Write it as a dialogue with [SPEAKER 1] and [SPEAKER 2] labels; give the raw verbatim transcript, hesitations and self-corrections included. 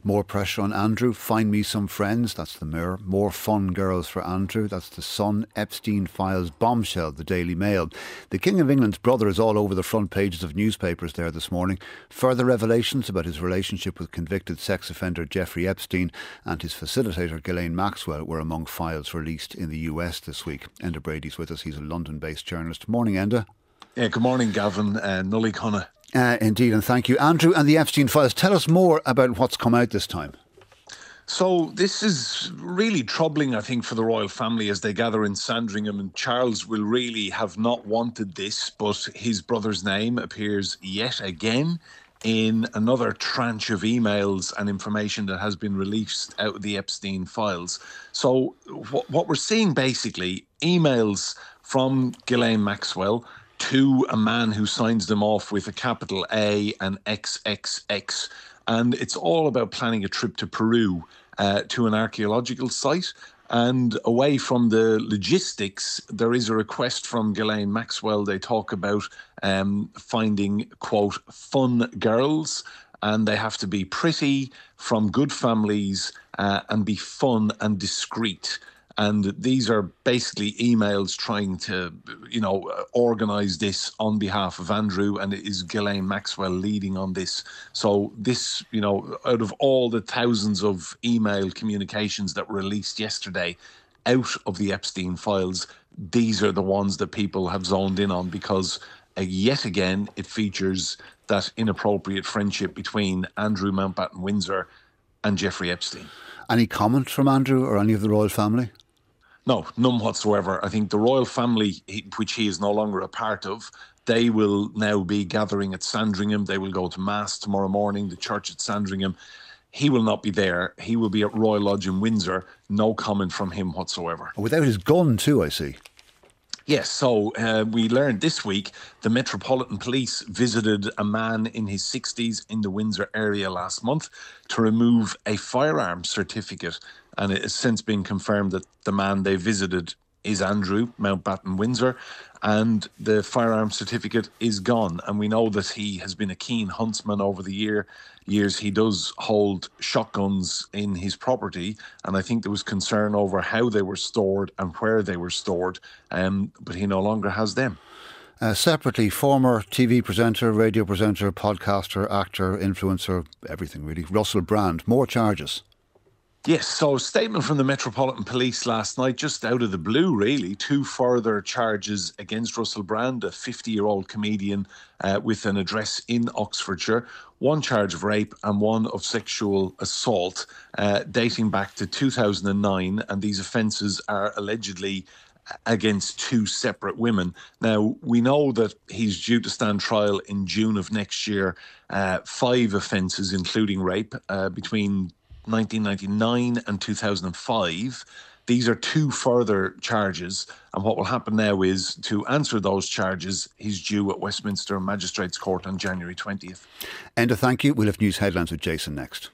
[SPEAKER 1] More pressure on Andrew. Find me some friends. That's the Mirror. More fun girls for Andrew. That's the Sun. Epstein files bombshell. The Daily Mail. The King of England's brother is all over the front pages of newspapers there this morning. Further revelations about his relationship with convicted sex offender Jeffrey Epstein and his facilitator Ghislaine Maxwell were among files released in the U S this week. Enda Brady's with us. He's a London-based journalist. Morning, Enda.
[SPEAKER 2] Yeah, good morning, Gavin. Uh, Nully Connor.
[SPEAKER 1] Uh, indeed, and thank you. Andrew and the Epstein files. Tell us more about what's come out this time.
[SPEAKER 2] So this is really troubling, I think, for the royal family as they gather in Sandringham, and Charles will really have not wanted this, but his brother's name appears yet again in another tranche of emails and information that has been released out of the Epstein files. So wh- what we're seeing basically, emails from Ghislaine Maxwell to a man who signs them off with a capital A and X X X. And it's all about planning a trip to Peru uh, to an archaeological site. And away from the logistics, there is a request from Ghislaine Maxwell. They talk about um, finding, quote, fun girls. And they have to be pretty, from good families, uh, and be fun and discreet. And these are basically emails trying to, you know, organise this on behalf of Andrew, and it is Ghislaine Maxwell leading on this. So this, you know, out of all the thousands of email communications that were released yesterday out of the Epstein files, these are the ones that people have zoned in on because, uh, yet again, it features that inappropriate friendship between Andrew Mountbatten Windsor and Jeffrey Epstein.
[SPEAKER 1] Any comment from Andrew or any of the royal family?
[SPEAKER 2] No, none whatsoever. I think the royal family, which he is no longer a part of, they will now be gathering at Sandringham. They will go to Mass tomorrow morning, the church at Sandringham. He will not be there. He will be at Royal Lodge in Windsor. No comment from him whatsoever.
[SPEAKER 1] Without his gun too, I see.
[SPEAKER 2] Yes, so uh, we learned this week the Metropolitan Police visited a man in his sixties in the Windsor area last month to remove a firearms certificate. And it has since been confirmed that the man they visited is Andrew Mountbatten Windsor, and the firearms certificate is gone. And we know that he has been a keen huntsman over the year years. He does hold shotguns in his property, and I think there was concern over how they were stored and where they were stored, um, but he no longer has them.
[SPEAKER 1] Uh, separately, former T V presenter, radio presenter, podcaster, actor, influencer, everything really, Russell Brand. More charges.
[SPEAKER 2] Yes, so a statement from the Metropolitan Police last night, just out of the blue really, two further charges against Russell Brand, a fifty-year-old comedian uh, with an address in Oxfordshire. One charge of rape and one of sexual assault uh, dating back to two thousand nine, and these offences are allegedly against two separate women. Now, we know that he's due to stand trial in June of next year. Uh, five offences, including rape, uh, between nineteen ninety-nine and two thousand five. These are two further charges, and what will happen now is, to answer those charges, he's due at Westminster Magistrates Court on January twentieth.
[SPEAKER 1] Enda, thank you. We'll have news headlines with Jason next.